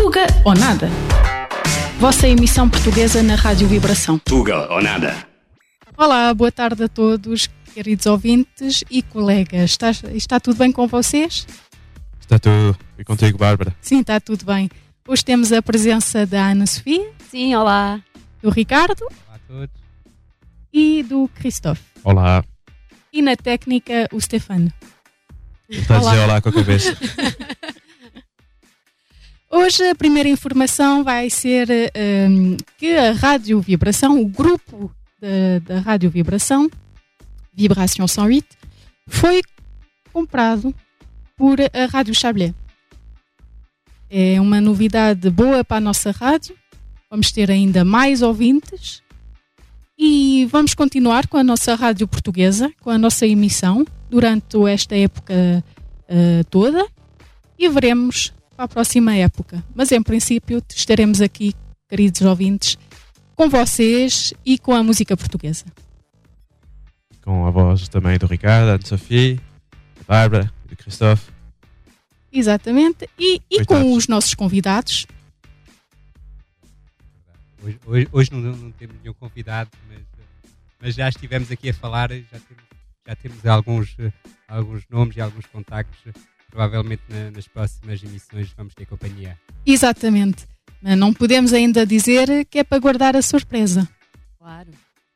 Tuga ou Nada. Vossa emissão portuguesa na Rádio Vibração. Tuga ou Nada. Olá, boa tarde a todos, queridos ouvintes e colegas. Está tudo bem com vocês? Está tudo. E contigo, Bárbara? Sim, está tudo bem. Hoje temos a presença da Ana Sofia. Sim, olá. Do Ricardo. Olá a todos. E do Christophe. Olá. E na técnica, o Stefano. Está a dizer olá com a cabeça. Hoje a primeira informação vai ser que a Rádio Vibração, o grupo da Rádio Vibração, Vibration 108, foi comprado por a Rádio Chablais. É uma novidade boa para a nossa rádio. Vamos ter ainda mais ouvintes e vamos continuar com a nossa rádio portuguesa, com a nossa emissão durante esta época toda e veremos para a próxima época. Mas em princípio estaremos aqui, queridos ouvintes, com vocês e com a música portuguesa. Com a voz também do Ricardo, da Ana Sofia, da Bárbara e do Christophe. Exatamente. E com os nossos convidados. Hoje não temos nenhum convidado, mas já estivemos aqui a falar, já temos alguns nomes e alguns contactos. Provavelmente nas próximas emissões vamos ter companhia. Exatamente. Mas não podemos ainda dizer que é para guardar a surpresa. Claro.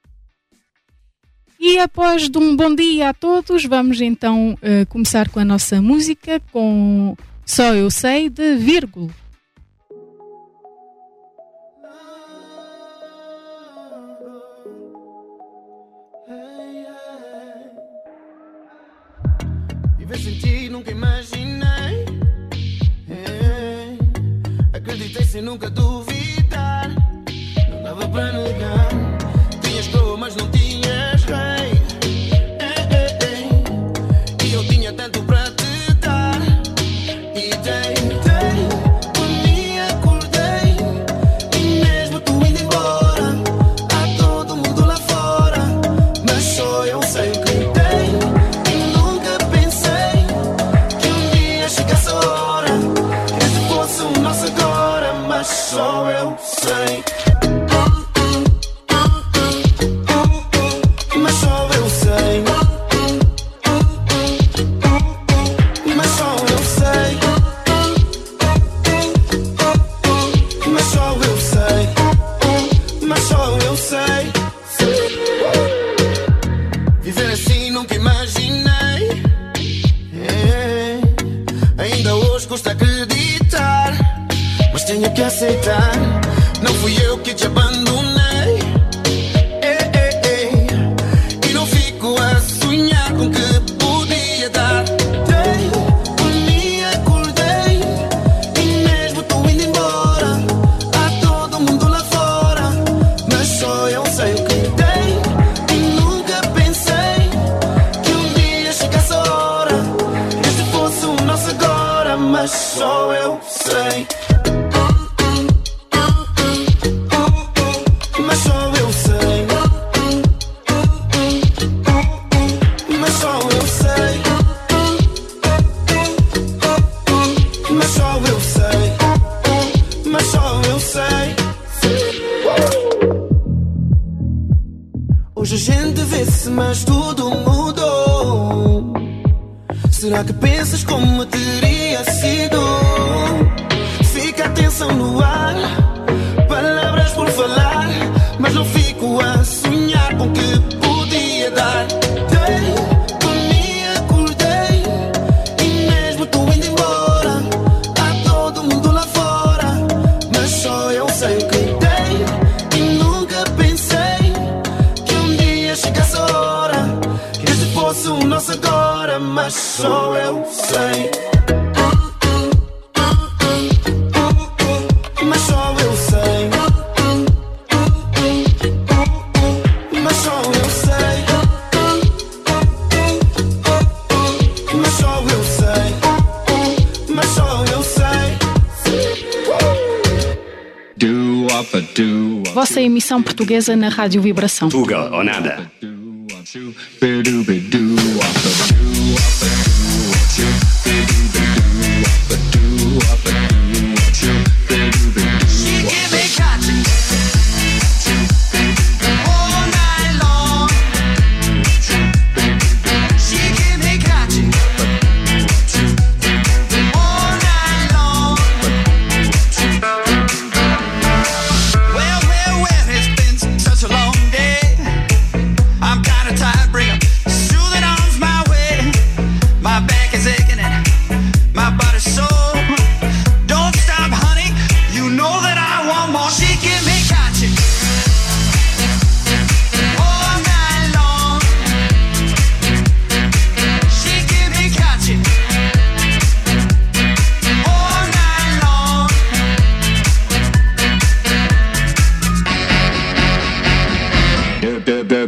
E após de um bom dia a todos, vamos então começar com a nossa música, com Só Eu Sei, de Vírgula. Viver sem ti nunca imaginei. Acreditei sem nunca duvidar. Não dava para negar. Tinhas coroa, mas não tinhas rei. E eu tinha tanto para te dar. E tentei, dormi, acordei. E mesmo tu indo embora, há todo mundo lá fora. Mas só eu sei o que tem. E nunca pensei que um dia chegasse a hora que este fosse o nosso agora. Mas só eu sei. Mas só eu sei. Mas só eu sei. Mas só eu sei. Mas só eu sei. Viver assim nunca imaginei. Ainda hoje custa acreditar, mas tenho que aceitar. Não fui eu que te abandonei. E não fico a sonhar com que podia dar. Dormi, acordei. E mesmo tu indo embora, há todo mundo lá fora. Mas só eu sei o que tem. E nunca pensei que um dia chegasse a hora que este fosse o nosso agora. Mas só eu sei. Mas só eu sei. Mas só eu sei. Mas só eu sei. Mas só eu sei. Hoje a gente vê-se, mas tudo mudou. Será que pensas como teria sido? Fica a tensão no ar, palavras por falar, mas não fico a sonhar com que podia dar. Dormi, acordei. E mesmo tu indo embora, há todo mundo lá fora. Mas só eu sei o que tem. E nunca pensei que um dia chegasse a hora que este fosse o nosso agora. Mas só eu sei. Mas só eu sei. Mas só eu sei. Mas só eu sei. Mas só eu sei. Vossa emissão portuguesa na Rádio Vibração. Tuga ou Nada.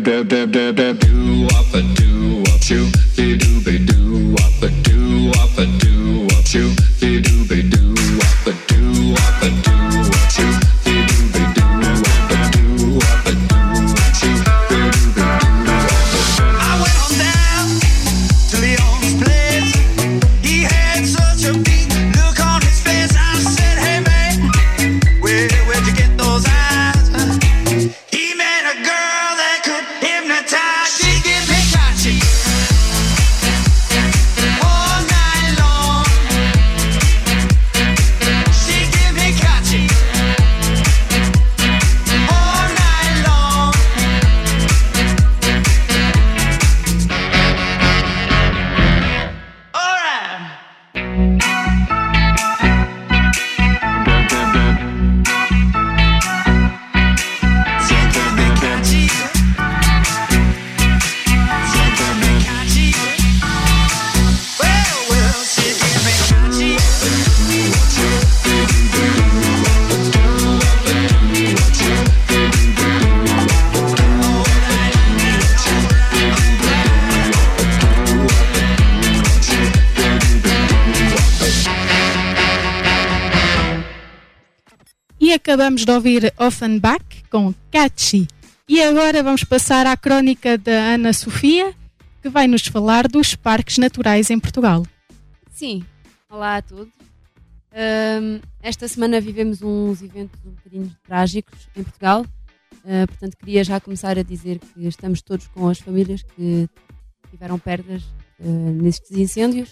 Acabamos de ouvir Offenbach com Catchy. E agora vamos passar à crónica da Ana Sofia, que vai nos falar dos parques naturais em Portugal. Sim, olá a todos. Esta semana vivemos uns eventos um bocadinho trágicos em Portugal. Portanto, queria já começar a dizer que estamos todos com as famílias que tiveram perdas nestes incêndios.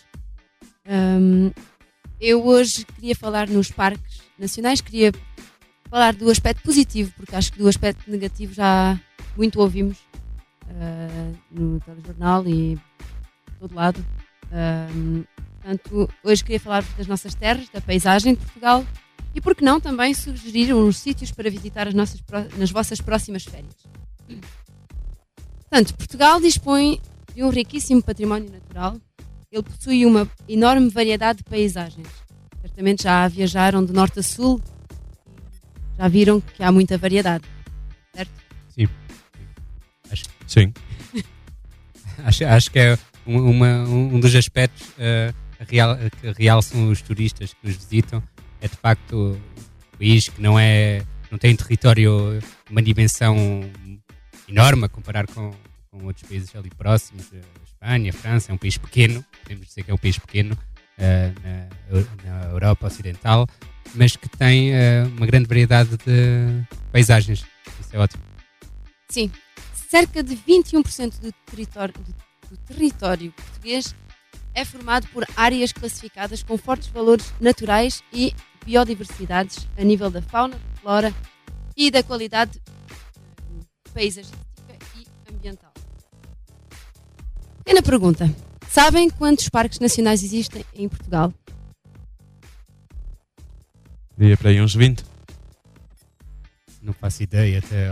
Eu hoje queria falar nos parques nacionais, queria falar do aspecto positivo, porque acho que do aspecto negativo já muito ouvimos no telejornal e de todo lado. Portanto, hoje queria falar das nossas terras, da paisagem de Portugal e, por que não, também sugerir uns sítios para visitar nas vossas próximas férias. Portanto, Portugal dispõe de um riquíssimo património natural. Ele possui uma enorme variedade de paisagens. Certamente já viajaram de norte a sul, já viram que há muita variedade, certo? Sim. Sim. Acho que é um dos aspectos que realçam os turistas que nos visitam. É de facto um país que não tem território, uma dimensão enorme a comparar com outros países ali próximos. A Espanha, a França, é um país pequeno, podemos dizer que é um país pequeno na Europa Ocidental, mas que tem uma grande variedade de paisagens. Isso é ótimo. Sim. Cerca de 21% do território português é formado por áreas classificadas com fortes valores naturais e biodiversidades a nível da fauna, da flora e da qualidade paisagística e ambiental. Pequena pergunta. Sabem quantos parques nacionais existem em Portugal? Diria para aí uns 20. Não faço ideia, até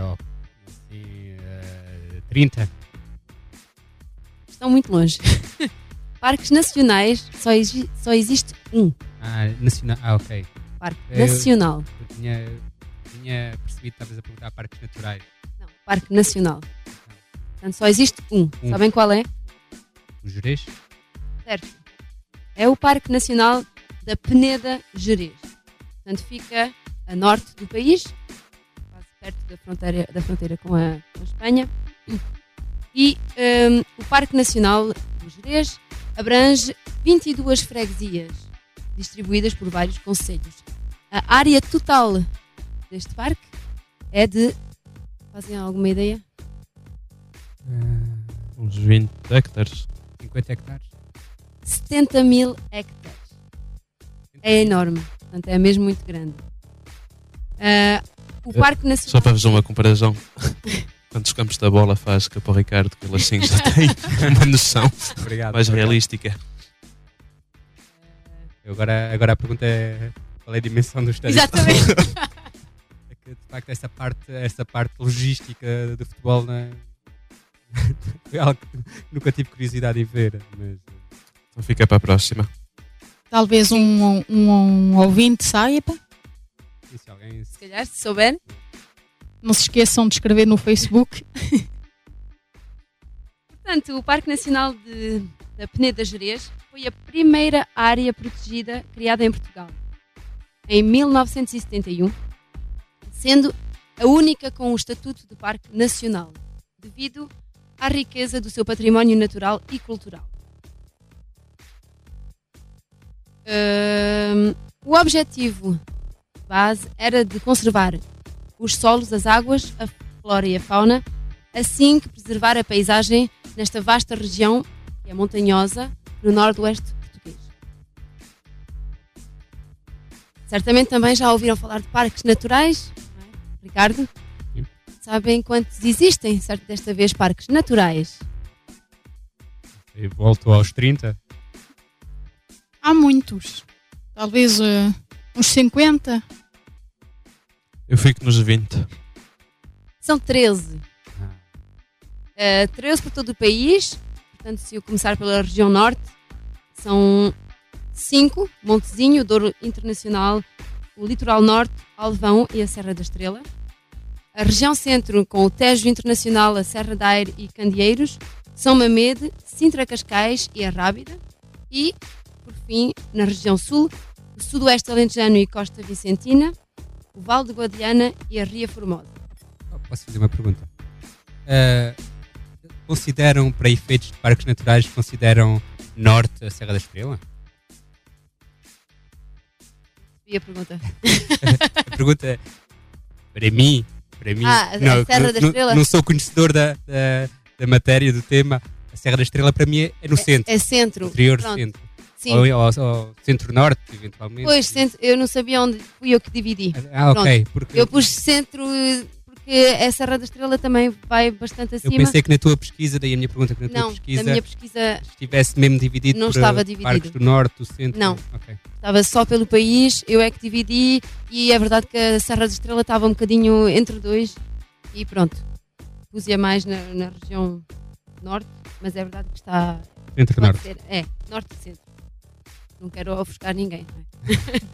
30. Estão muito longe. Parques nacionais só existe um. Nacional. Ok. Parque nacional. Eu tinha percebido que estavas a perguntar parques naturais. Não, Parque Nacional. Portanto, só existe um. Sabem qual é? O Gerês? Certo. É o Parque Nacional da Peneda Gerês. Portanto, fica a norte do país, quase perto da fronteira com a Espanha. E o Parque Nacional do Gerês abrange 22 freguesias, distribuídas por vários concelhos. A área total deste parque é de... Fazem alguma ideia? Uns 20 hectares. 50 hectares? 70 mil hectares. É enorme. Portanto, é mesmo muito grande. O Parque Nacional... Só para fazer uma comparação. Quantos campos da bola faz que para o Ricardo, que ele assim já tem uma noção Obrigado, mais realística. Agora a pergunta é qual é a dimensão do estádio? Exatamente. É que, de facto, essa parte logística do futebol foi algo que nunca tive curiosidade em ver. Mas... Então fica para a próxima. Talvez um ouvinte saiba. Se alguém... Se calhar, se souber. Não se esqueçam de escrever no Facebook. Portanto, o Parque Nacional da Peneda Gerês foi a primeira área protegida criada em Portugal, em 1971, sendo a única com o estatuto de Parque Nacional, devido à riqueza do seu património natural e cultural. O objetivo base era de conservar os solos, as águas, a flora e a fauna, assim que preservar a paisagem nesta vasta região, que é montanhosa, no noroeste português. Certamente também já ouviram falar de parques naturais, não é? Ricardo? Sim. Sabem quantos existem, certo, desta vez, parques naturais? Eu volto aos 30. Há muitos. Talvez uns 50. Eu fico nos 20. São 13. 13 por todo o país. Portanto, se eu começar pela região norte, são 5, Montezinho, Douro Internacional, o Litoral Norte, Alvão e a Serra da Estrela. A região centro, com o Tejo Internacional, a Serra da Aire e Candeeiros, São Mamede, Sintra Cascais e a Rábida. E, por fim, na região sul, o Sudoeste Alentejano e Costa Vicentina, o Val de Guadiana e a Ria Formosa. Posso fazer uma pergunta? Consideram, para efeitos de parques naturais, consideram norte a Serra da Estrela? E a pergunta? A pergunta é, para mim a Serra da Estrela? Não sou conhecedor da matéria, do tema. A Serra da Estrela para mim é no centro. É centro. Interior Pronto. centro. Sim. Ou centro-norte, eventualmente. Pois, centro, eu não sabia onde, fui eu que dividi. Ok. Porque Eu pus centro porque a Serra da Estrela também vai bastante eu acima. pensei que na tua pesquisa, daí a minha pergunta, que na tua Não, pesquisa na minha pesquisa estivesse mesmo dividido Não por estava dividido. parques do norte, do centro. Não. Ok. estava só pelo país, eu é que dividi e é verdade que a Serra da Estrela estava um bocadinho entre dois e pronto. Pus-a mais na região norte, mas é verdade que está... Centro-norte. Norte e centro. Não quero ofuscar ninguém. Não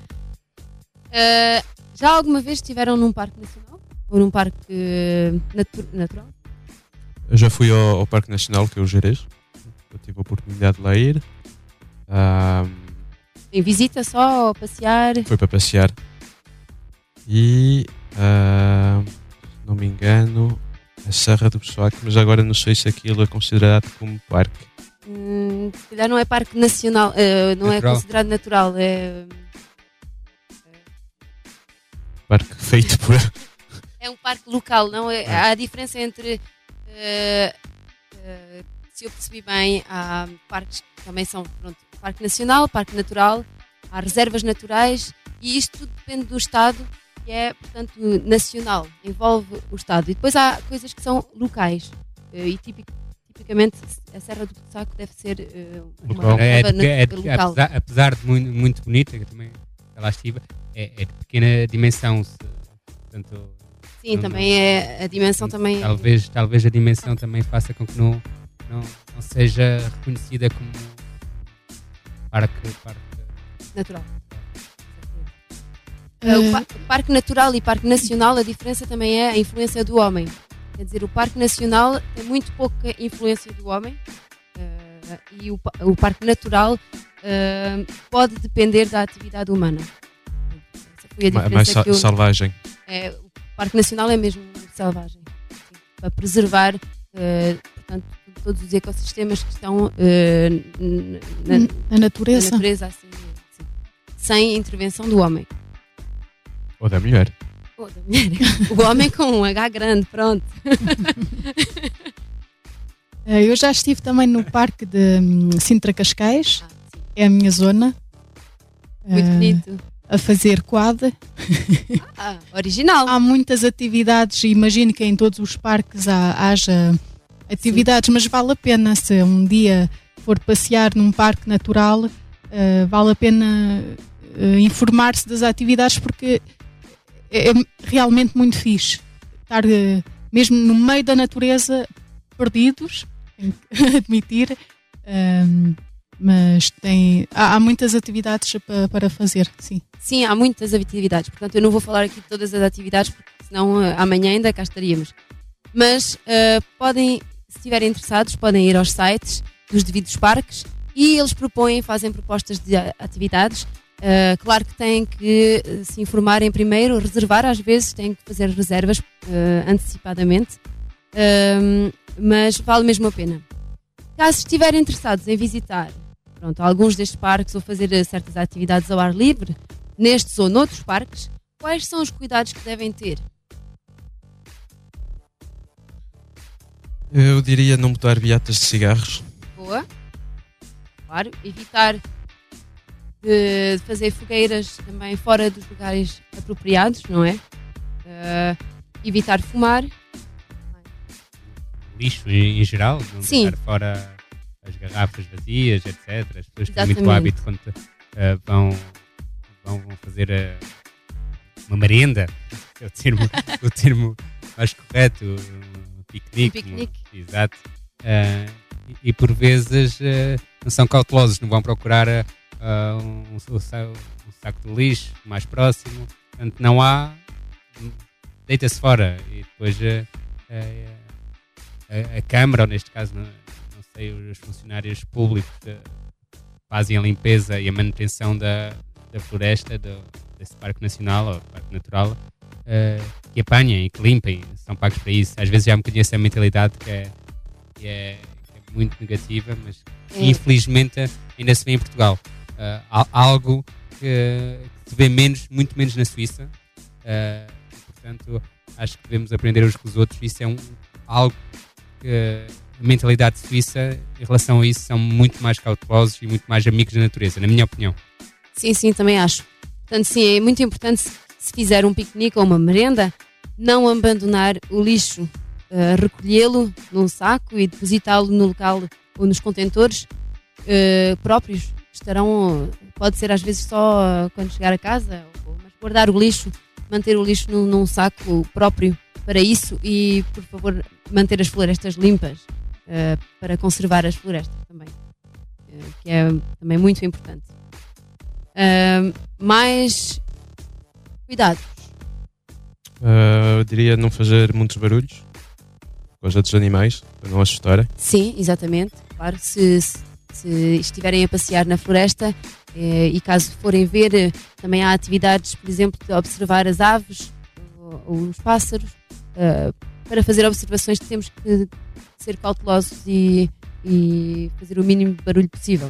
é? Já alguma vez estiveram num parque nacional? Ou num parque natural? Eu já fui ao Parque Nacional, que é o Gerês. Eu tive a oportunidade de lá ir. Em visita só, ou passear? Foi para passear. E, se não me engano, a Serra do Pessoaco, mas agora não sei se aquilo é considerado como parque. Se calhar não é parque nacional, não Natural. é considerado natural. Parque feito por... É um parque local, não é? Há a diferença entre, se eu percebi bem, há parques que também são, pronto, parque nacional, parque natural, há reservas naturais e isto tudo depende do Estado, que é, portanto, nacional, envolve o Estado. E depois há coisas que são locais e tipicamente a Serra do Saco deve ser uma Local. reserva local. Apesar de muito bonita, que eu também lá estive, é de pequena dimensão. Portanto, Sim, também é a dimensão também. Talvez a dimensão também faça com que não seja reconhecida como parque natural. O parque natural e parque nacional, a diferença também é a influência do homem. Quer dizer, o parque nacional tem muito pouca influência do homem e o parque natural pode depender da atividade humana. Essa foi a diferença mais selvagem. O parque nacional é mesmo selvagem, sim, para preservar portanto, todos os ecossistemas que estão na natureza. Assim, sem intervenção do homem. Ou da mulher. O homem com um H grande, pronto. Eu já estive também no parque de Sintra Cascais, é a minha zona. Muito bonito. A fazer quad. Original. Há muitas atividades, imagino que em todos os parques haja atividades, mas vale a pena, se um dia for passear num parque natural, vale a pena informar-se das atividades porque é realmente muito fixe estar mesmo no meio da natureza, perdidos, tenho que admitir, mas há muitas atividades para fazer, sim. Sim, há muitas atividades, portanto eu não vou falar aqui de todas as atividades porque senão amanhã ainda cá estaríamos. Mas podem se estiverem interessados, podem ir aos sites dos devidos parques e eles fazem propostas de atividades. Claro que têm que se informarem primeiro, reservar, às vezes têm que fazer reservas antecipadamente, mas vale mesmo a pena. Caso estiverem interessados em visitar alguns destes parques ou fazer certas atividades ao ar livre, nestes ou noutros parques, quais são os cuidados que devem ter? Eu diria não botar beatas de cigarros. Boa. Claro, evitar de fazer fogueiras também fora dos lugares apropriados, não é? Evitar fumar. Lixo em geral, não Sim. deixar fora as garrafas vazias, etc. As pessoas têm Exatamente. muito hábito quando vão fazer uma merenda, é o termo mais correto, um piquenique. Exato. E por vezes não são cautelosos, não vão procurar um saco de lixo mais próximo, portanto não há, deita-se fora e depois a Câmara, ou neste caso não sei, os funcionários públicos fazem a limpeza e a manutenção da floresta desse Parque Nacional ou Parque Natural, que apanhem e que limpem, são pagos para isso. Às vezes já me conheço a mentalidade que é muito negativa, mas infelizmente ainda se vê em Portugal. Algo que se vê muito menos na Suíça, portanto acho que devemos aprender uns com os outros. Isso é algo que a mentalidade suíça em relação a isso são muito mais cautelosos e muito mais amigos da natureza, na minha opinião. Sim, também acho. Portanto, sim, é muito importante se fizer um piquenique ou uma merenda, não abandonar o lixo, recolhê-lo num saco e depositá-lo no local ou nos contentores próprios. Pode ser às vezes só quando chegar a casa, mas guardar o lixo, manter o lixo num saco próprio para isso e, por favor, manter as florestas limpas para conservar as florestas também, que é também muito importante. Mais cuidados. Eu diria não fazer muitos barulhos com os outros animais, para não assustarem. Sim, exatamente. Claro, se estiverem a passear na floresta e caso forem ver, também há atividades, por exemplo, de observar as aves ou os pássaros. Para fazer observações temos que ser cautelosos e fazer o mínimo de barulho possível.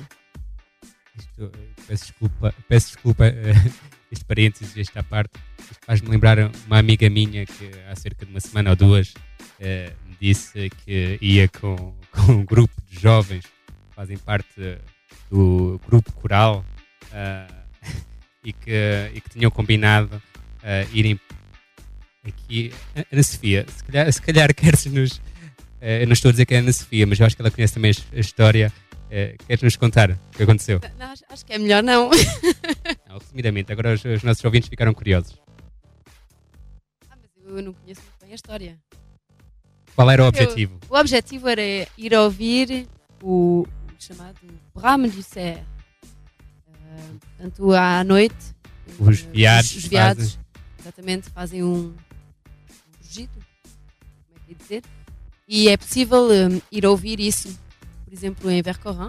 Peço desculpa este parênteses, esta parte. Isto faz-me lembrar uma amiga minha que há cerca de uma semana ou duas me disse que ia com um grupo de jovens que fazem parte do grupo coral e que tinham combinado irem aqui. Ana Sofia, se calhar queres-nos. Eu não estou a dizer que é a Ana Sofia, mas eu acho que ela conhece também a história. Queres-nos contar o que aconteceu? Não, acho que é melhor não. Não, resumidamente, agora os nossos ouvintes ficaram curiosos. Mas eu não conheço muito bem a história. Qual era o objetivo? O objetivo era ir ouvir o chamado Brame du Cerf. Portanto, à noite, os veados exatamente, fazem um rugido, como é que ia dizer? E é possível ir ouvir isso, por exemplo, em Vercorin,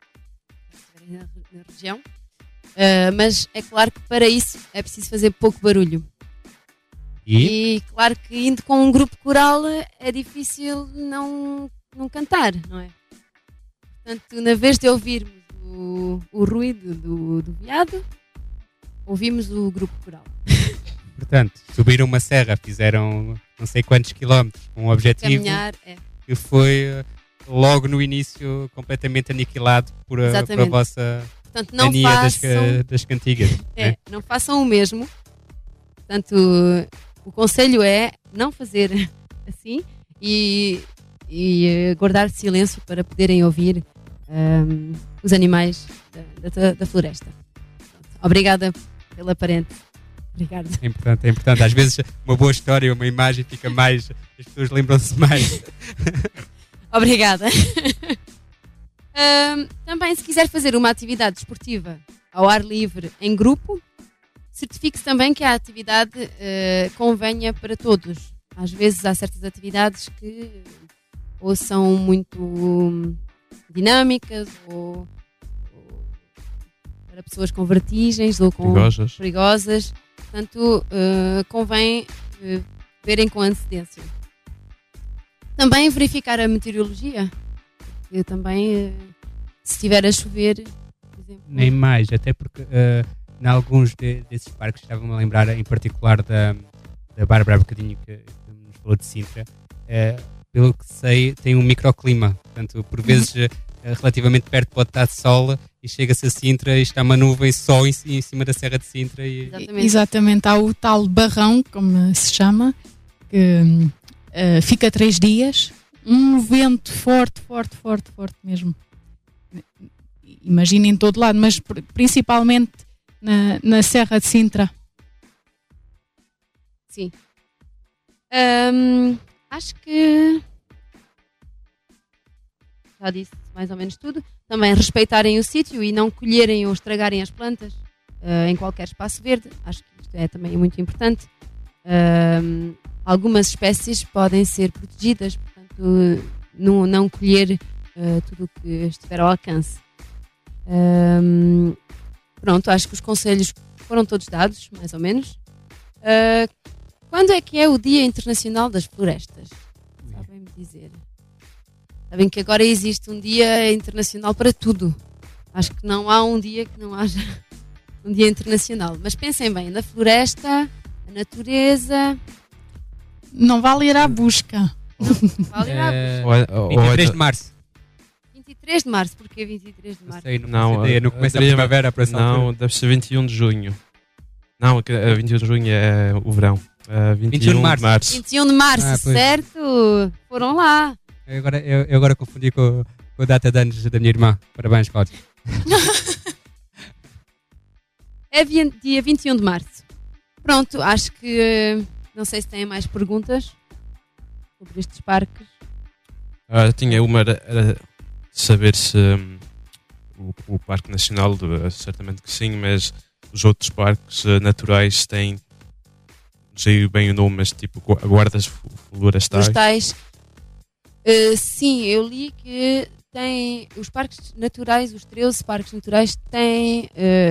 na região. Mas é claro que para isso é preciso fazer pouco barulho. E claro que indo com um grupo coral é difícil não cantar, não é? Portanto, na vez de ouvirmos o ruído do veado, ouvimos o grupo coral. Portanto, subiram uma serra, fizeram não sei quantos quilómetros com um objetivo que foi logo no início completamente aniquilado por a vossa mania das cantigas. Não façam o mesmo. Portanto, o conselho é não fazer assim e guardar silêncio para poderem ouvir os animais da floresta. Obrigada pela parente. Obrigada. É importante. Às vezes uma boa história, uma imagem fica mais... As pessoas lembram-se mais. Obrigada. Também, se quiser fazer uma atividade desportiva ao ar livre em grupo, certifique-se também que a atividade convenha para todos. Às vezes há certas atividades que ou são muito dinâmicas, ou para pessoas com vertigens ou com perigosas. Portanto, convém verem com antecedência. Também verificar a meteorologia. Eu também, se estiver a chover, por exemplo... Nem mais, até porque em alguns desses parques, estava-me a lembrar em particular da Bárbara há bocadinho que nos falou de Sintra, pelo que sei, tem um microclima. Portanto, por vezes, relativamente perto pode estar sol e chega-se a Sintra e está uma nuvem só em cima da Serra de Sintra. Exatamente, há o tal barrão, como se chama, que fica 3 dias, um vento forte mesmo. Imagina em todo lado, mas principalmente na Serra de Sintra. Sim. Acho que já disse mais ou menos tudo. Também respeitarem o sítio e não colherem ou estragarem as plantas em qualquer espaço verde. Acho que isto é também muito importante. Algumas espécies podem ser protegidas, portanto, não colher tudo o que estiver ao alcance. Pronto, acho que os conselhos foram todos dados, mais ou menos. Quando é que é o Dia Internacional das Florestas? Sabem-me dizer? Sabem que agora existe um Dia Internacional para tudo. Acho que não há um dia que não haja um Dia Internacional. Mas pensem bem, na floresta, a natureza... Não vale ir à busca. Vale ir à busca. 23 de março. 23 de março, porque 23 de março? Não começa a primavera para essa altura. Não, deve ser 21 de junho. Não, 21 de junho é o verão. 21 de março. 21 de março, certo? Foram lá. Eu agora confundi com a data de anos da minha irmã. Parabéns, Cláudio. É dia 21 de março. Pronto, acho que... Não sei se têm mais perguntas sobre estes parques. Tinha uma, era saber se o Parque Nacional, certamente que sim, mas os outros parques naturais têm, não sei bem o nome, mas tipo guardas florestais. Sim, eu li que tem os parques naturais, os 13 parques naturais têm,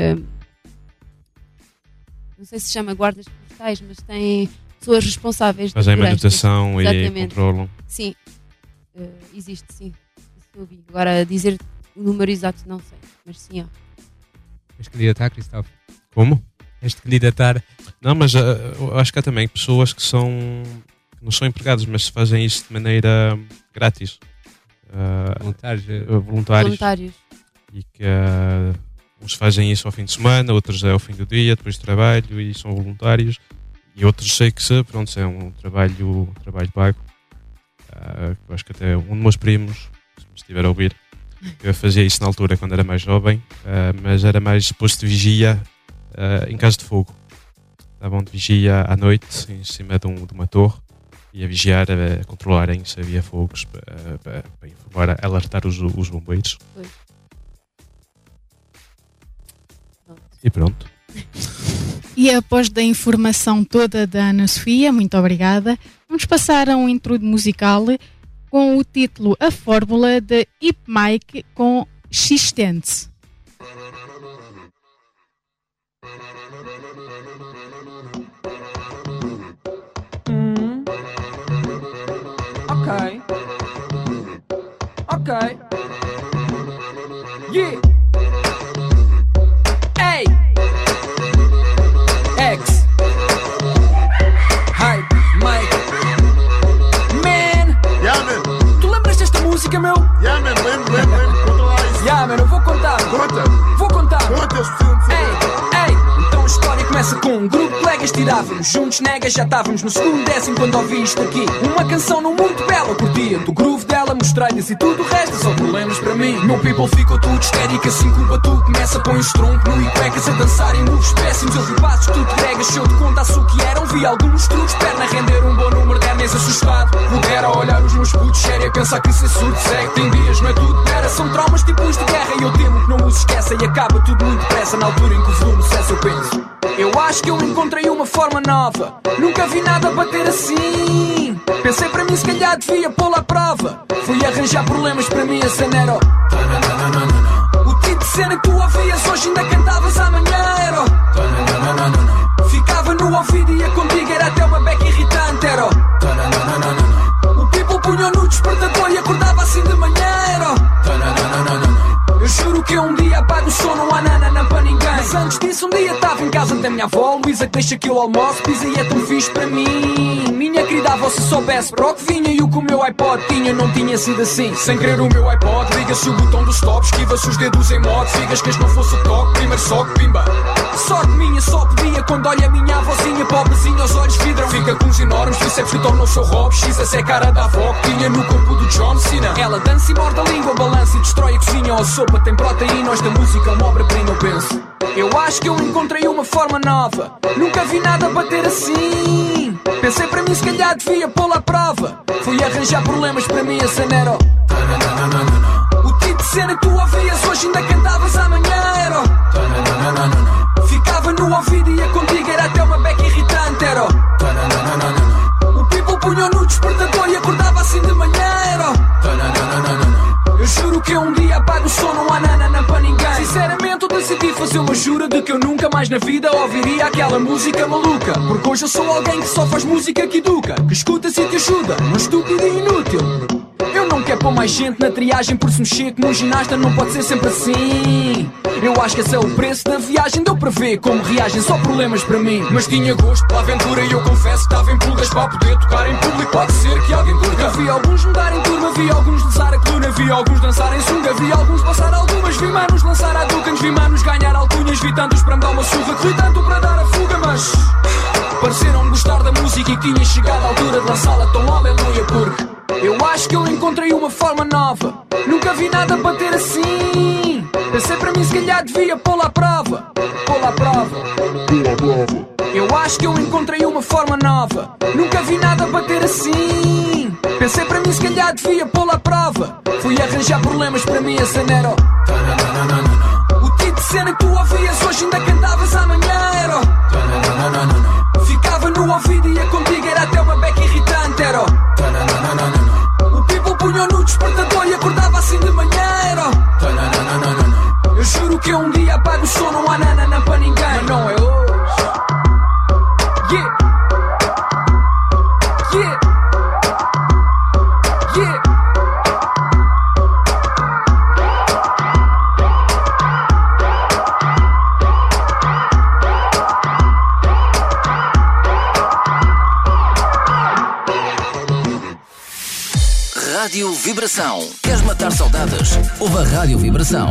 não sei se chama guardas florestais, mas têm pessoas responsáveis. Fazem manutenção e controlam. Sim, existe, sim. Isso eu vi. Agora, dizer o número exato não sei, mas sim, ó. Tens de candidatar, Cristóvão? Como? Tens de candidatar? Não, mas eu acho que há também pessoas que não são empregados, mas fazem isso de maneira grátis. Voluntários. E que uns fazem isso ao fim de semana, outros é ao fim do dia, depois do trabalho, e são voluntários. E outros sei que é um trabalho pago. Eu acho que até um dos meus primos, se me estiver a ouvir, eu fazia isso na altura quando era mais jovem, mas era mais posto de vigia em caso de fogo. Estavam de vigia à noite em cima de uma torre e a vigiar, a controlarem se havia fogos para informar, alertar os bombeiros. Foi. E pronto. E após da informação toda da Ana Sofia, muito obrigada, vamos passar a um intrudo musical com o título A Fórmula de Hip Mike com X-Tense. Ok. Yeah. Hey. X. Hype. Mike. Man. Yeah, man. Tu lembras desta música, meu? Yeah, man. Lembro. Conta lá isso. Yeah, man. Eu vou contar. Vou contar. Ei. Então a história começa com um grupo de colegas, tirávamos juntos negas, já estávamos no segundo décimo quando ouvi isto aqui. Uma canção não muito bela, curtia do groove dela, mostrei-lhes e tudo o resto só problemas para mim. Meu people ficou tudo histérico, assim com o batuque começa, põe os troncos nu e cuecas a dançar em moves péssimos. Eu vi passos tudo gregas, se eu te contasse o que eram, vi alguns truques, perna render um bom número de mais assustado. Pudera olhar os meus putos sério e pensar que ser surdo segue. Tem dias, não é tudo pera. São traumas tipos de guerra e eu temo que não os esqueça. E acaba tudo muito depressa na altura em que o volume cessa. Eu penso, eu acho que eu encontrei uma forma nova. Nunca vi nada bater assim. Pensei para mim se calhar devia pô-la à prova. Fui arranjar problemas para mim, a cena era o tipo de cena que tu ouvias hoje ainda cantavas amanhã era ficava no ouvido e ia contigo era até uma beca irritante era o people punhou no despertador e acordava assim de manhã era eu juro que um dia apago o som, não há nanana para ninguém. Mas antes disso um dia estava em casa da minha avó Luísa, que deixa que eu almoço, pisa e é tão fixe para mim. Minha querida avó, se soubesse para o que vinha e o que o meu iPod tinha, não tinha sido assim. Sem querer o meu iPod, liga-se o botão do stop, esquiva-se os dedos em modo, figas que este não fosse o toque, primeiro só que pimba. Sorte minha, só podia quando olha a minha avózinha, pobrezinha, os olhos vidram. Fica com os enormes bíceps que tornam o seu Rob, essa é a cara da avó que tinha no corpo do John Cena. Ela dança e morde a língua, balança e destrói a cozinha ou a sopa. Tem proteína, esta música é uma obra-prima, eu penso. Eu acho que eu encontrei uma forma nova. Nunca vi nada bater assim. Pensei para mim se calhar devia pô-la à prova. Fui arranjar problemas para mim, a cena era o tipo de cena que tu ouvias hoje ainda cantavas amanhã era ficava no ouvido e ia contigo era até uma beca irritante era o people punhou no despertador e acordava assim de manhã era eu juro que um dia apago o som, não há nanana para ninguém. Sinceramente eu decidi fazer uma jura de que eu nunca mais na vida ouviria aquela música maluca. Porque hoje eu sou alguém que só faz música que educa, que escuta-se e te ajuda, não estúpido e inútil. Eu não quero pôr mais gente na triagem por se mexer como um ginasta, não pode ser sempre assim. Eu acho que esse é o preço da viagem, deu para ver como reagem, só problemas para mim. Mas tinha gosto pela aventura e eu confesso que estava em pulgas para poder tocar em público. Pode ser que alguém curta. Eu vi alguns mudar em turma, vi alguns lançar a coluna, vi alguns dançar em sunga, vi alguns passar algumas, vi manos lançar a Ducans, vi manos ganhar alcunhas, vi tantos para me dar uma surra, corri tanto para dar a fuga, mas pareceram gostar da música e que tinha chegado à altura de lançá-la tão aleluia, porque eu acho que eu encontrei uma forma nova. Nunca vi nada bater assim. Pensei para mim se calhar devia pô-la à prova. Pô-la à prova. Eu acho que eu encontrei uma forma nova. Nunca vi nada bater assim. Pensei para mim se calhar devia pô-la à prova. Fui arranjar problemas para mim, a cena era o tipo de cena que tu ouvias hoje ainda cantavas amanhã era ficava no ouvido e ia contigo era até uma beca irritante era o people punhou no despertador e acordava assim de manhã era eu juro que um dia apago o som, não há nanana para ninguém. Mas não é hoje. Yeah. Yeah. Yeah. Rádio Vibração. Queres matar saudades? Ouve a Rádio Vibração.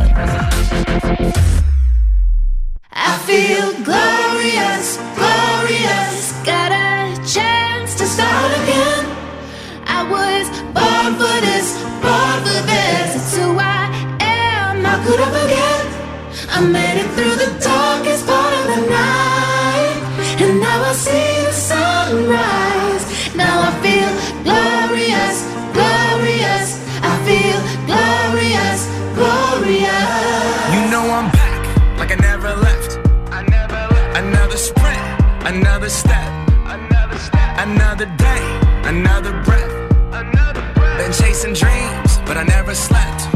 I feel glorious, glorious. Got a chance to start again. I was born for this, born for this. It's who I am, how could I forget? I made it through the darkest part of the night, and now I see the sunrise. Now I feel glorious, glorious. I feel glorious, glorious. You know I'm back, like I never left. Another sprint, another step. Another day, another breath. Been chasing dreams, but I never slept.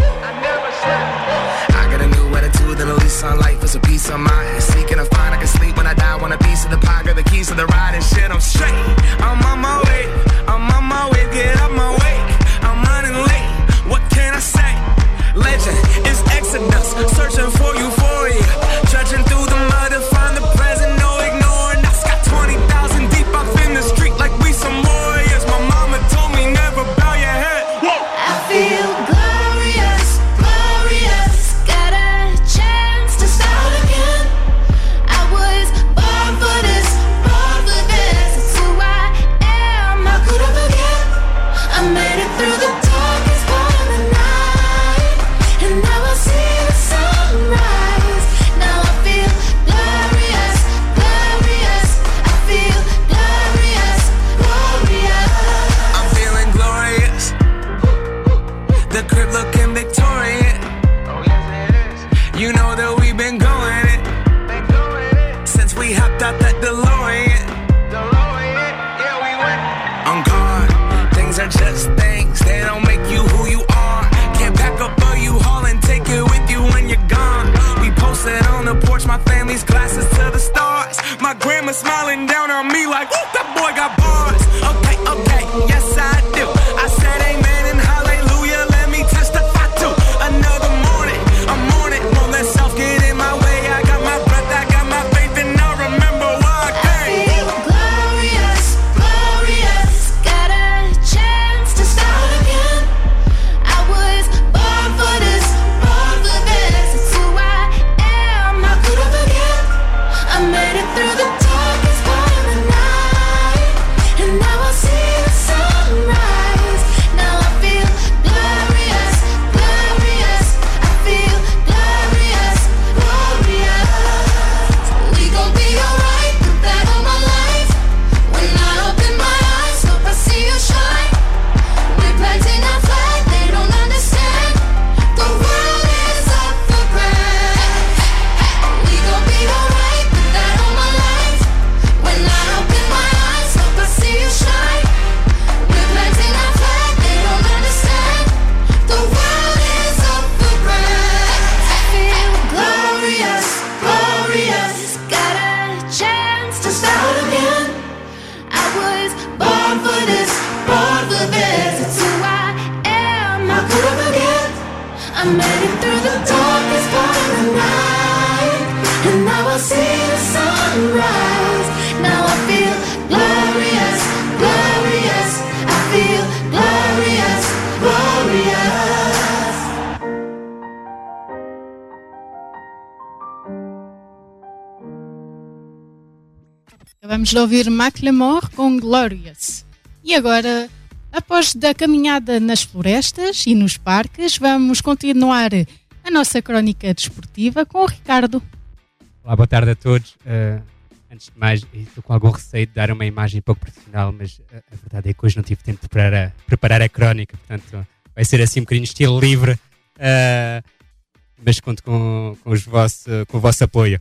I got a new attitude and a lease on life is a peace of mind. Seeking to find I can sleep when I die. Want a piece of the pie, got the keys to the ride and shit. I'm straight, I'm on my way. I'm on my way, get up my way. I'm running late, what can I say? Legend is Exodus, searching for euphoria. Trudging through the mud to find the present, no ignoring us. Got 20,000 deep up in the street like we some warriors. My mama told me never bow your head. Whoa. I feel glorious, glorious. Got a chance to start again. I was born for this, born for this. It's who I mama smiling down on me like, whoop, that boy got bars. Okay, okay, yes I do. I said amen and hallelujah, let me testify to another morning. A morning, won't let self get in my way. I got my breath, I got my faith, and I'll remember why I came. I feel glorious, glorious. Got a chance to start again. I was born for this, born for this. It's who I am, how could I forget? I made it through the darkest part of the night, and now I see the sunrise. Now I feel glorious, glorious. I feel glorious, glorious. We gon' be alright, put that on my life. When I open my eyes, hope I see you shine. We're planting our flag, they don't understand. The world is up for grabs. We gon' be alright, put that on my life. When I open my eyes, hope I see you shine. We're planting our flag, they don't understand. The world is up for grabs. I feel glorious, glorious. Got a chance to start again. I was born for this, born for this. It's who I am, how could I forget? I made it through the darkest part of the night, and now I see the sunrise. Now I feel glorious, glorious. I feel glorious, glorious. Acabamos de ouvir Macklemore com Glorious. E agora, após da caminhada nas florestas e nos parques, vamos continuar a nossa crónica desportiva com o Ricardo. Olá, boa tarde a todos. Antes de mais, estou com algum receio de dar uma imagem pouco profissional, mas a verdade é que hoje não tive tempo de preparar a crónica, portanto vai ser assim um bocadinho estilo livre, mas conto com o vosso apoio.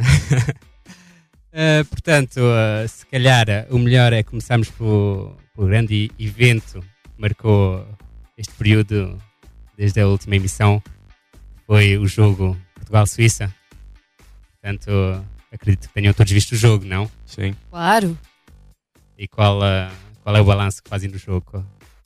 Portanto, se calhar o melhor é começarmos pelo grande evento que marcou este período desde a última emissão, foi o jogo Portugal-Suíça. Portanto, acredito que tenham todos visto o jogo, não? Sim. Claro. E qual é o balanço que fazem do jogo?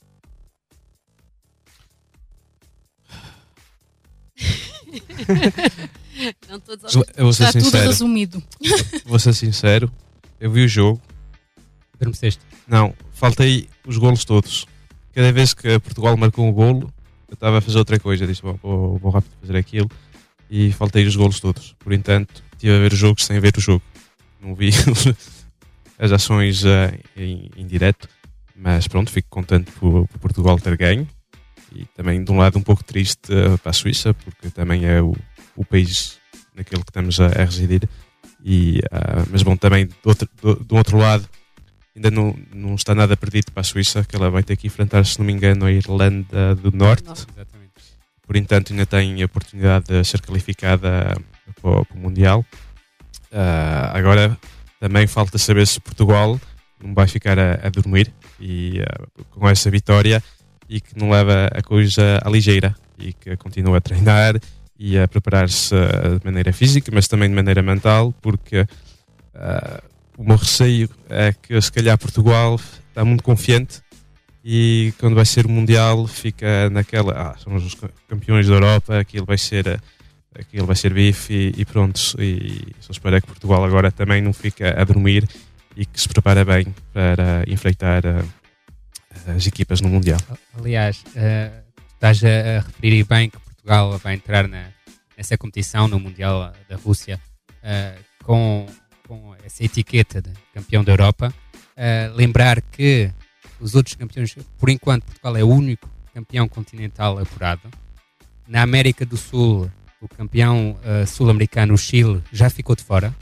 Não todos Eu vou ser Está tudo sincero. resumido. Vou ser sincero. Eu vi o jogo. Adormeceste? Não, faltei os golos todos. Cada vez que Portugal marcou um golo, eu estava a fazer outra coisa. Disse, vou rápido fazer aquilo. E faltei os golos todos. Por entanto, estive a ver os jogos sem ver o jogo. Não vi as ações em direto. Mas pronto, fico contente por Portugal ter ganho. E também, de um lado, um pouco triste para a Suíça, porque também é o país naquele que estamos a residir. Mas bom, também do outro lado, ainda não está nada perdido para a Suíça, que ela vai ter que enfrentar, se não me engano, a Irlanda do Norte. Exatamente. Por entanto, ainda tem a oportunidade de ser qualificada para o Mundial. Agora, também falta saber se Portugal não vai ficar a dormir com essa vitória, e que não leva a coisa à ligeira, e que continua a treinar e a preparar-se de maneira física, mas também de maneira mental, porque o meu receio é que se calhar Portugal está muito confiante e quando vai ser o Mundial fica naquela, somos os campeões da Europa, aquilo vai ser bife e pronto. E só espero é que Portugal agora também não fique a dormir e que se prepare bem para enfrentar as equipas no Mundial. Aliás, estás a referir bem que Portugal vai entrar nessa competição no Mundial da Rússia com essa etiqueta de campeão da Europa. Lembrar que os outros campeões, por enquanto Portugal é o único campeão continental apurado. Na América do Sul, o campeão sul-americano, o Chile, já ficou de fora.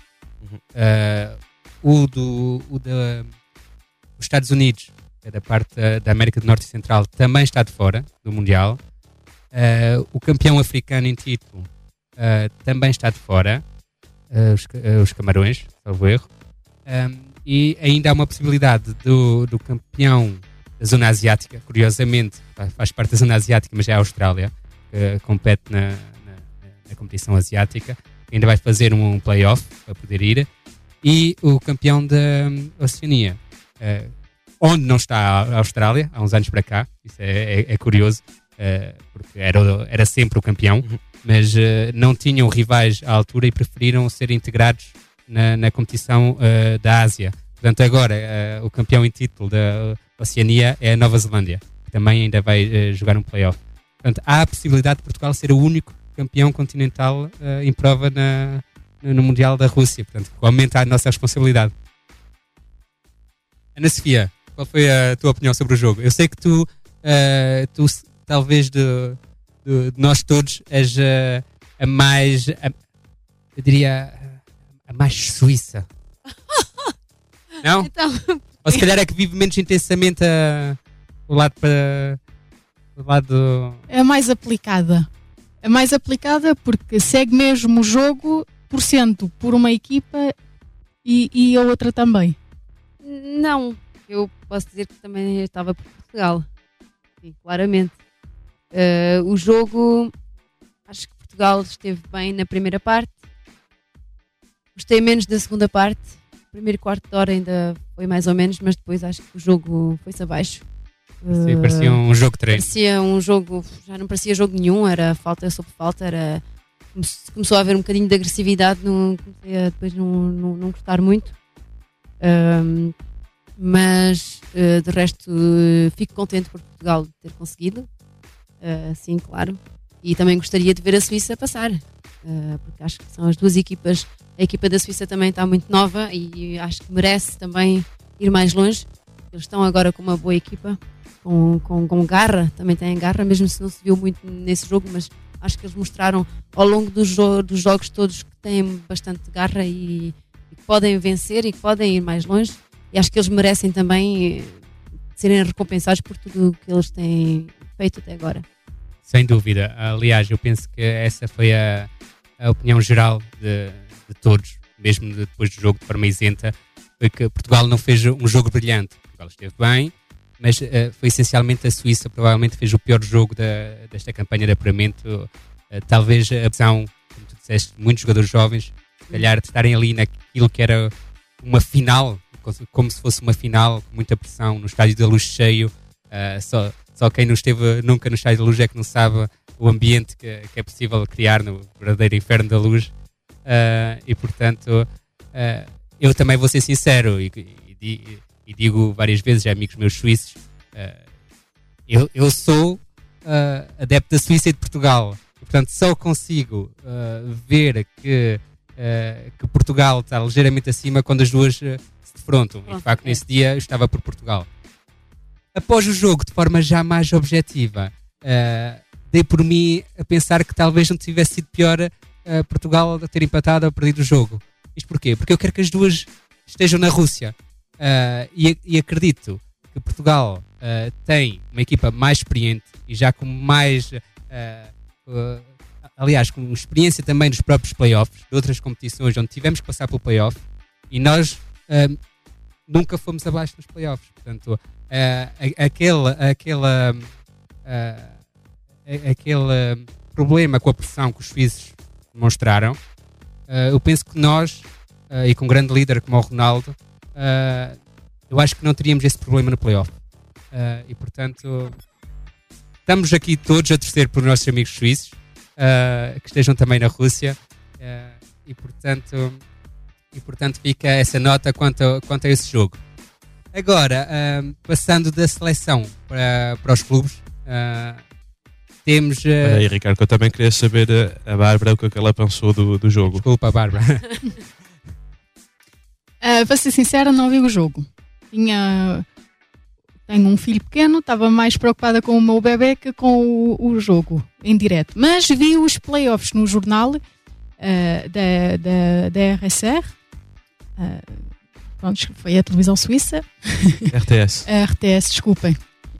Os Estados Unidos, da parte da América do Norte e Central, também está de fora do Mundial. O campeão africano em título também está de fora, os Camarões, salvo erro. E ainda há uma possibilidade do campeão da zona asiática, curiosamente, faz parte da zona asiática, mas é a Austrália, que compete na competição asiática, ainda vai fazer um play-off para poder ir. e o campeão da Oceania, onde não está a Austrália, há uns anos para cá. Isso é curioso, porque era sempre o campeão, mas não tinham rivais à altura e preferiram ser integrados na competição da Ásia. Portanto, agora o campeão em título da Oceania é a Nova Zelândia, que também ainda vai jogar um play-off. Portanto, há a possibilidade de Portugal ser o único campeão continental em prova no Mundial da Rússia. Portanto, aumenta a nossa responsabilidade. Ana Sofia, qual foi a tua opinião sobre o jogo? Eu sei que tu talvez de nós todos, és a mais, eu diria, a mais suíça. Não? Então, ou se calhar é que vive menos intensamente o lado É mais aplicada. É mais aplicada porque segue mesmo o jogo por uma equipa e a outra também. Não, eu posso dizer que também estava por Portugal. Sim, claramente. O jogo, acho que Portugal esteve bem na primeira parte. Gostei menos da segunda parte. O primeiro quarto de hora ainda foi mais ou menos, mas depois acho que o jogo foi-se abaixo. Sim, parecia um jogo de treino. Parecia um jogo, já não parecia jogo nenhum, era falta sobre falta, começou a haver um bocadinho de agressividade, comecei a depois não gostar muito. Mas de resto fico contente por Portugal ter conseguido, sim, claro, e também gostaria de ver a Suíça passar, porque acho que são as duas equipas. A equipa da Suíça também está muito nova e acho que merece também ir mais longe. Eles estão agora com uma boa equipa, com garra, também têm garra, mesmo se não se viu muito nesse jogo, mas acho que eles mostraram ao longo dos jogos todos que têm bastante garra e que podem vencer e que podem ir mais longe. E acho que eles merecem também serem recompensados por tudo o que eles têm feito até agora. Sem dúvida. Aliás, eu penso que essa foi a opinião geral de todos, mesmo depois do jogo de forma isenta, foi que Portugal não fez um jogo brilhante. Portugal esteve bem, mas foi essencialmente a Suíça, provavelmente fez o pior jogo desta campanha de apuramento. Talvez a opção, como tu disseste, muitos jogadores jovens, se calhar de estarem ali naquilo que era uma final, como se fosse uma final, com muita pressão, no Estádio da Luz cheio. Só quem não esteve nunca no Estádio da Luz é que não sabe o ambiente que é possível criar no verdadeiro inferno da luz. E portanto, eu também vou ser sincero e digo várias vezes a amigos meus suíços, eu sou adepto da Suíça e de Portugal, e, portanto só consigo ver que Portugal está ligeiramente acima quando as duas se defrontam. E de facto nesse dia eu estava por Portugal. Após o jogo, de forma já mais objetiva, dei por mim a pensar que talvez não tivesse sido pior Portugal ter empatado ou perdido o jogo. Isto porquê? Porque eu quero que as duas estejam na Rússia, e acredito que Portugal tem uma equipa mais experiente e já com mais aliás com experiência também nos próprios playoffs, de outras competições onde tivemos que passar pelo playoff, e nós nunca fomos abaixo nos playoffs. Portanto, aquele problema com a pressão que os suíços demonstraram, eu penso que nós, e com um grande líder como o Ronaldo, eu acho que não teríamos esse problema no playoff. E portanto estamos aqui todos a torcer por nossos amigos suíços, que estejam também na Rússia, e portanto fica essa nota quanto a esse jogo. Agora, passando da seleção para os clubes, temos... Olha aí, Ricardo, que eu também queria saber a Bárbara o que ela pensou do jogo. Desculpa, Bárbara. Para ser sincera, não vi o jogo. Tenho um filho pequeno, estava mais preocupada com o meu bebê que com o jogo em direto. Mas vi os playoffs no jornal da RSR. Pronto, foi a televisão suíça. RTS. RTS, desculpem.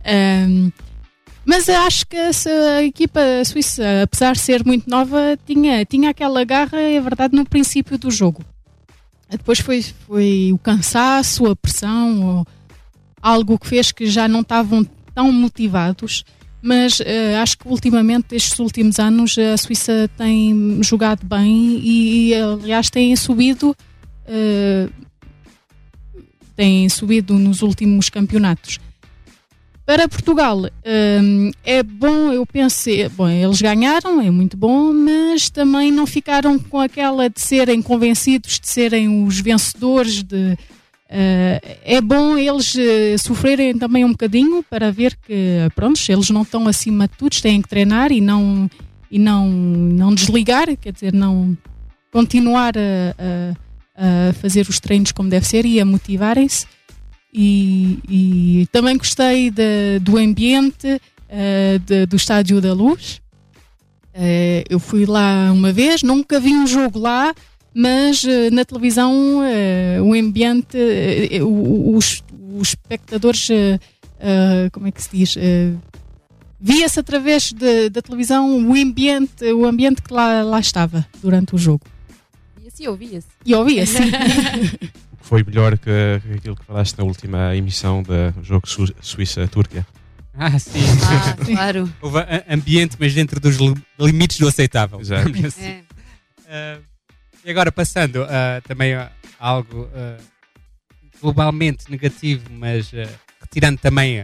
Mas acho que a equipa suíça, apesar de ser muito nova, tinha aquela garra, é verdade, no princípio do jogo. Depois foi o cansaço, a pressão, algo que fez que já não estavam tão motivados. Mas acho que ultimamente, estes últimos anos, a Suíça tem jogado bem e aliás, tem subido têm subido nos últimos campeonatos. Para Portugal, é bom, eu penso, eles ganharam, é muito bom, mas também não ficaram com aquela de serem convencidos, de serem os vencedores. É bom eles sofrerem também um bocadinho para ver que, pronto, eles não estão acima de tudo, têm que treinar e não desligar, quer dizer, não continuar a fazer os treinos como deve ser e a motivarem-se. E também gostei do ambiente do Estádio da Luz. Eu fui lá uma vez, nunca vi um jogo lá, mas na televisão o ambiente, os espectadores, como é que se diz? Via-se através da televisão o ambiente que lá estava durante o jogo. E ouvia-se. E ouvia-se. Foi melhor que aquilo que falaste na última emissão do jogo Suíça-Turquia. Sim. Claro. Houve ambiente, mas dentro dos limites do aceitável. Exato. Assim. E agora passando também a algo globalmente negativo, mas retirando também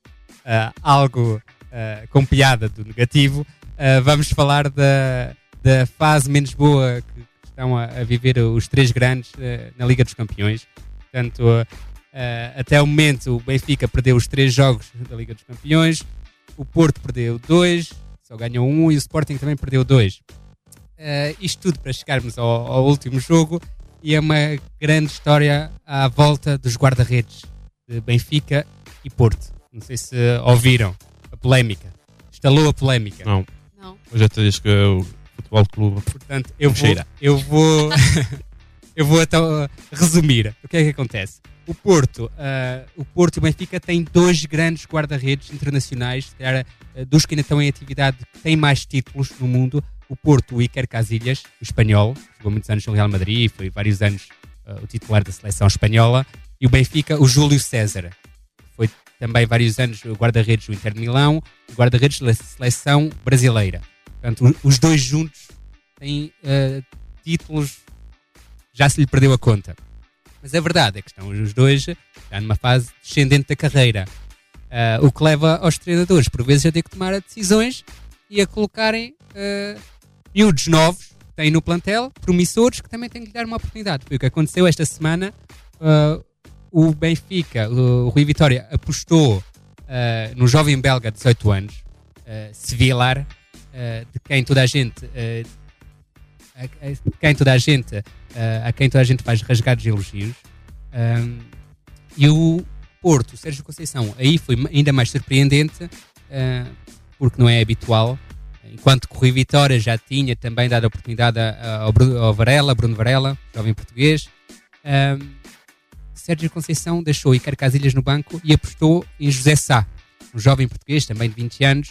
algo com piada do negativo, vamos falar da fase menos boa que estão a viver os três grandes na Liga dos Campeões. Portanto, até o momento o Benfica perdeu os 3 jogos da Liga dos Campeões, o Porto perdeu 2, só ganhou 1 e o Sporting também perdeu 2. Isto tudo para chegarmos ao último jogo, e é uma grande história à volta dos guarda-redes de Benfica e Porto. Não sei se ouviram a polémica. Estalou a polémica. Não. Hoje até diz que o Futebol Clube. Portanto, eu vou então resumir o que é que acontece. O Porto e o Benfica têm 2 grandes guarda-redes internacionais, dos que ainda estão em atividade, que têm mais títulos no mundo. O Porto, o Iker Casillas, o espanhol, jogou muitos anos no Real Madrid, foi vários anos o titular da seleção espanhola. E o Benfica, o Júlio César, foi também vários anos o guarda-redes do Inter de Milão, o guarda-redes da seleção brasileira. Portanto, os 2 juntos têm títulos, já se lhe perdeu a conta. Mas a verdade é que estão os 2 já numa fase descendente da carreira, o que leva aos treinadores, por vezes, a ter que tomar decisões e a colocarem miúdos novos que têm no plantel, promissores, que também têm que lhe dar uma oportunidade. Foi o que aconteceu esta semana. O Benfica, o Rui Vitória, apostou no jovem belga de 18 anos, Sevillar, a quem toda a gente faz rasgados elogios. E o Porto, o Sérgio Conceição, aí foi ainda mais surpreendente, porque não é habitual, enquanto que o Rui Vitória já tinha também dado a oportunidade ao Bruno Varela, jovem português. Sérgio Conceição deixou Iker Casillas no banco e apostou em José Sá, um jovem português, também de 20 anos.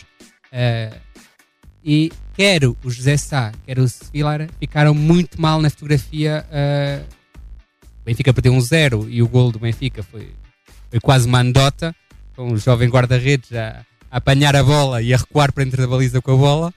E quer o José Sá, quer o Sevillar, ficaram muito mal na fotografia. O Benfica perdeu 1-0 e o golo do Benfica foi quase uma anedota, com o jovem guarda-redes a apanhar a bola e a recuar para dentro da baliza com a bola.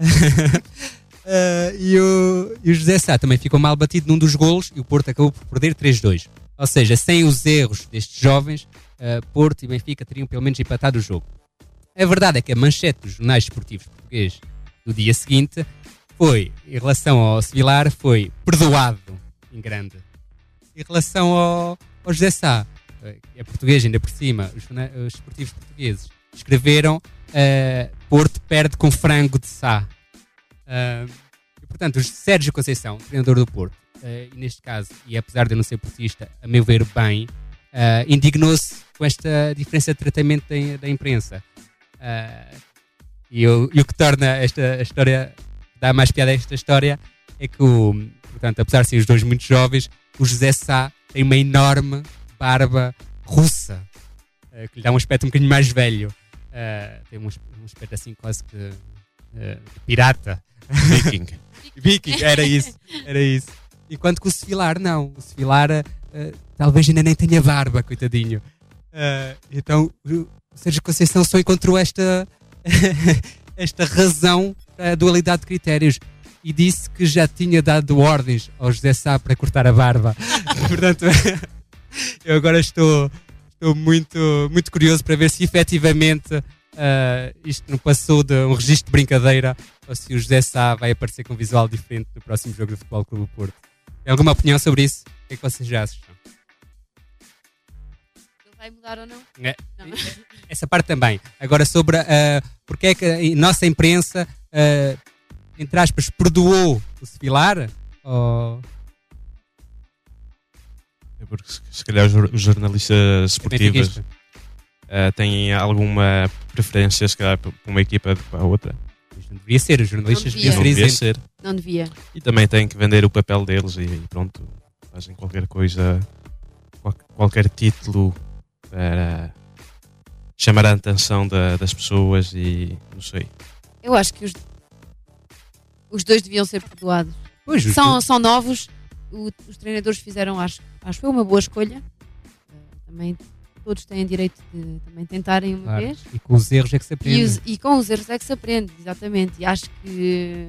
E o José Sá também ficou mal batido num dos golos e o Porto acabou por perder 3-2. Ou seja, sem os erros destes jovens, Porto e Benfica teriam pelo menos empatado o jogo. A verdade é que a manchete dos jornais esportivos portugueses do dia seguinte foi, em relação ao Sevillar, foi perdoado em grande. Em relação ao José Sá, que é português ainda por cima, os esportivos portugueses escreveram Porto perde com frango de Sá. E, portanto, o Sérgio Conceição, treinador do Porto, e neste caso, e apesar de eu não ser portista, a meu ver bem, indignou-se com esta diferença de tratamento da imprensa. E o que torna esta história, dá mais piada a esta história, é que, portanto, apesar de serem os 2 muito jovens, o José Sá tem uma enorme barba russa, que lhe dá um aspecto um bocadinho mais velho. Tem um aspecto assim quase que pirata. Viking, era isso. Enquanto que o Sevillar não. O Sevillar talvez ainda nem tenha barba, coitadinho. Então o Sérgio Conceição só encontrou esta razão para a dualidade de critérios e disse que já tinha dado ordens ao José Sá para cortar a barba. Portanto, eu agora estou muito, muito curioso para ver se efetivamente isto não passou de um registro de brincadeira ou se o José Sá vai aparecer com um visual diferente no próximo jogo do Futebol Clube do Porto. Tem alguma opinião sobre isso? O que é que vocês já acham? Ele vai mudar ou não? Não. Essa parte também. Agora sobre porque é que a nossa imprensa, entre aspas, perdoou o Sevilar? Ou... É porque se calhar os jornalistas esportivos têm alguma preferência, se calhar, para uma equipa do que para a outra. Mas não deveria ser, os jornalistas não devia ser. Não devia. E também têm que vender o papel deles e pronto, fazem qualquer coisa, qualquer título para chamar a atenção das pessoas e não sei. Eu acho que os dois deviam ser perdoados. Pois, são novos, os treinadores fizeram, acho que foi uma boa escolha. Também todos têm direito de também tentarem uma vez. E com os erros é que se aprende. E com os erros é que se aprende, exatamente. E acho que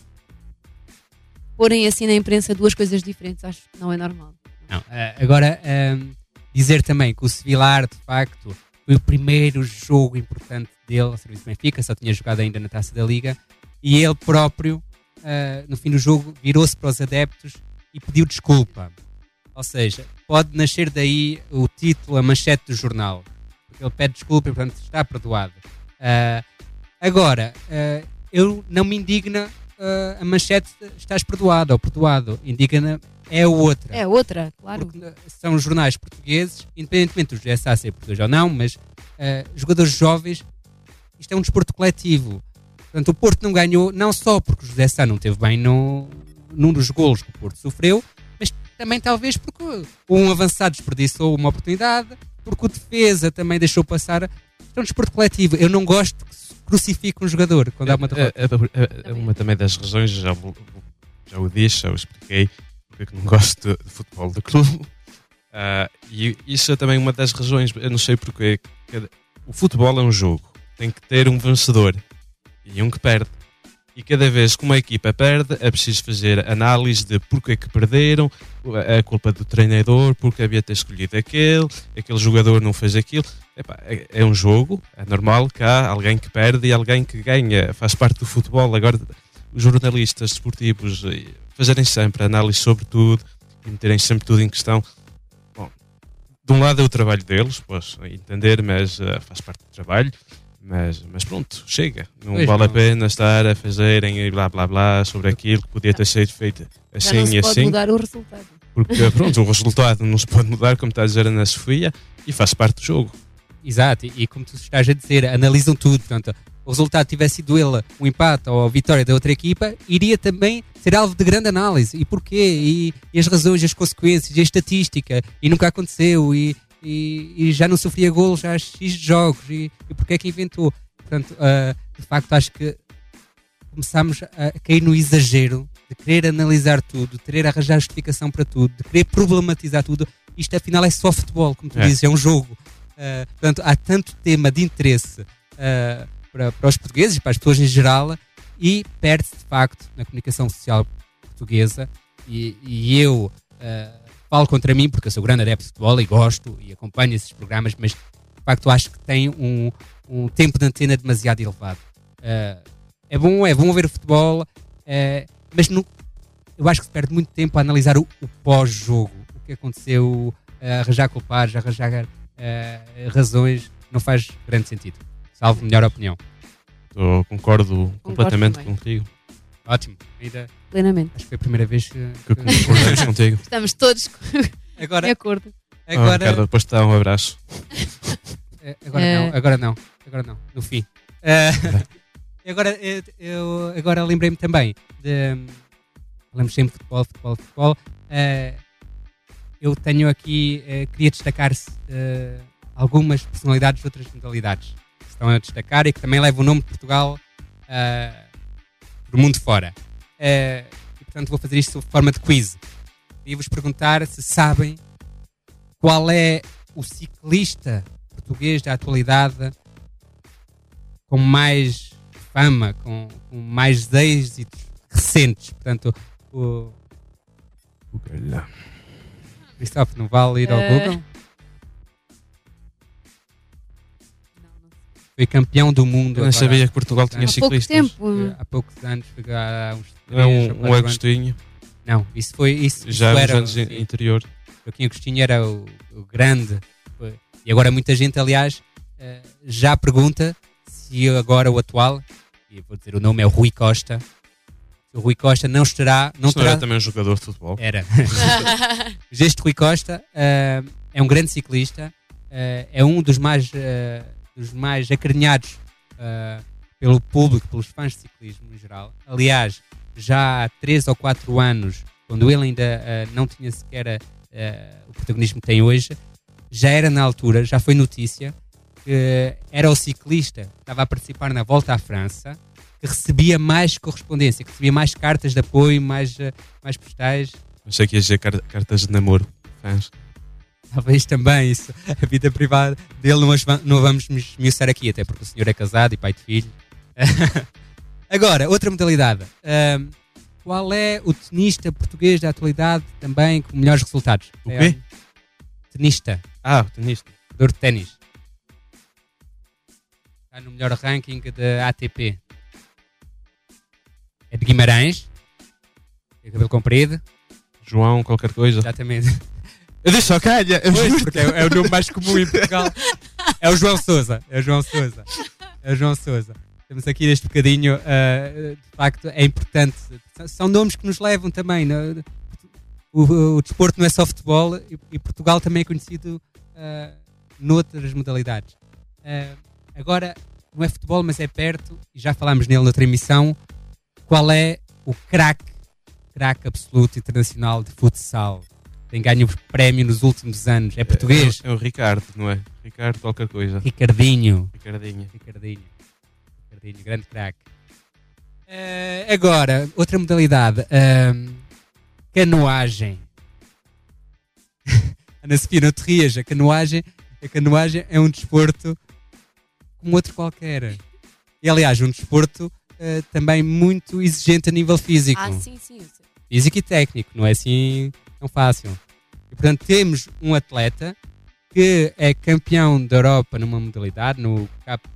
porem assim na imprensa duas coisas diferentes, acho que não é normal. Não, agora, dizer também que o Sevilar, de facto, foi o primeiro jogo importante dele ao serviço do Benfica, só tinha jogado ainda na Taça da Liga, e ele próprio, no fim do jogo, virou-se para os adeptos e pediu desculpa. Ou seja, pode nascer daí o título, a manchete do jornal. Porque ele pede desculpa e, portanto, está perdoado. Agora, eu não me indigna a manchete estás perdoado ou perdoado. Indigna é outra. É outra, claro. Porque são jornais portugueses, independentemente do José Sá ser português ou não, mas jogadores jovens, isto é um desporto coletivo. Portanto, o Porto não ganhou, não só porque o José Sá não esteve bem num dos golos que o Porto sofreu, mas também talvez porque um avançado desperdiçou uma oportunidade, porque o defesa também deixou passar. É um desporto coletivo. Eu não gosto que se crucifique um jogador quando há uma derrota. É uma também das razões, já o disse, já o expliquei, porque não gosto de futebol de clube. E isso é também uma das razões. Eu não sei porque o futebol é um jogo, tem que ter um vencedor e um que perde. E cada vez que uma equipa perde, é preciso fazer análise de porque é que perderam, a culpa do treinador, porque havia ter escolhido aquele jogador não fez aquilo. É um jogo, é normal que há alguém que perde e alguém que ganha, faz parte do futebol. Agora, os jornalistas desportivos fazerem sempre análise sobre tudo e meterem sempre tudo em questão. Bom, de um lado é o trabalho deles, posso entender, mas faz parte do trabalho. Mas pronto, chega. Não vale a pena estar a fazerem e blá blá blá sobre aquilo que podia ter sido feito assim já não se e pode assim. Mudar o resultado. Porque pronto, o resultado não se pode mudar, como está a dizer a Ana Sofia, e faz parte do jogo. Exato, e como tu estás a dizer, analisam tudo. Portanto, o resultado tivesse sido um empate ou a vitória da outra equipa, iria também ser alvo de grande análise. E porquê? E as razões, as consequências, e a estatística. E nunca aconteceu. E já não sofria golos há X jogos e porque é que inventou. Portanto, de facto acho que começámos a cair no exagero de querer analisar tudo, de querer arranjar justificação para tudo, de querer problematizar tudo. Isto afinal é só futebol, como tu dizes, é um jogo. Portanto, há tanto tema de interesse para os portugueses e para as pessoas em geral, e perde-se de facto na comunicação social portuguesa, e eu falo contra mim porque eu sou grande adepto de futebol e gosto e acompanho esses programas, mas de facto acho que tem um tempo de antena demasiado elevado. É bom ver o futebol, mas eu acho que se perde muito tempo a analisar o pós-jogo, o que aconteceu, arranjar culpados, arranjar razões, não faz grande sentido, salvo melhor opinião. Concordo completamente contigo. Ótimo, ainda plenamente. Acho que foi a primeira vez que concordamos contigo. Estamos todos agora, de acordo. Agora, Ricardo, depois te dá um abraço. Agora não, no fim. Agora lembrei-me também falamos sempre de futebol. Eu tenho aqui, queria destacar algumas personalidades de outras modalidades que estão a destacar e que também levam o nome de Portugal para o mundo fora. E portanto vou fazer isto sob forma de quiz. Queria-vos perguntar se sabem qual é o ciclista português da atualidade com mais fama, com mais êxitos recentes. Portanto, Christophe, não vale ir ao Google? Foi campeão do mundo. Eu não sabia que Portugal tinha ciclistas. Há poucos anos, há uns 3 Não, ou 4 Agostinho. Não, isso Já há uns era, anos interior. Joaquim Agostinho era o grande. E agora muita gente, aliás, já pergunta se agora o atual, e vou dizer o nome, é o Rui Costa. O Rui Costa não estará... Não era também um jogador de futebol. Era. Mas este Rui Costa é um grande ciclista, é um dos mais acarinhados pelo público, pelos fãs de ciclismo em geral. Aliás, já há 3 ou 4 anos, quando ele ainda não tinha sequer o protagonismo que tem hoje, já era na altura, já foi notícia, que era o ciclista que estava a participar na Volta à França, que recebia mais correspondência, que recebia mais cartas de apoio, mais postais. Não sei que ia dizer cartas de namoro, fãs. Talvez também isso. A vida privada dele não vamos esmiuçar aqui, até porque o senhor é casado e pai de filho. Agora, outra modalidade. Qual é o tenista português da atualidade também com melhores resultados? O quê? Tenista. O tenista. Jogador de ténis. Está no melhor ranking da ATP. É de Guimarães. Tem cabelo comprido. João, qualquer coisa. Exatamente. Eu disse só calha. Pois, porque é o nome mais comum em Portugal. É o João Sousa. Temos aqui neste bocadinho, de facto, é importante. São nomes que nos levam também. O desporto não é só futebol e Portugal também é conhecido noutras modalidades. Agora, não é futebol, mas é perto, e já falámos nele noutra emissão. Qual é o craque absoluto internacional de futsal? Tem ganho o prémio nos últimos anos. É português? É o Ricardo, não é? Ricardo qualquer coisa. Ricardinho, grande craque. Agora, outra modalidade. Canoagem. Ana Sofia, não te rias. A canoagem é um desporto como outro qualquer. E, aliás, um desporto também muito exigente a nível físico. Sim. Físico e técnico, não é assim tão fácil. E, portanto, temos um atleta que é campeão da Europa numa modalidade, no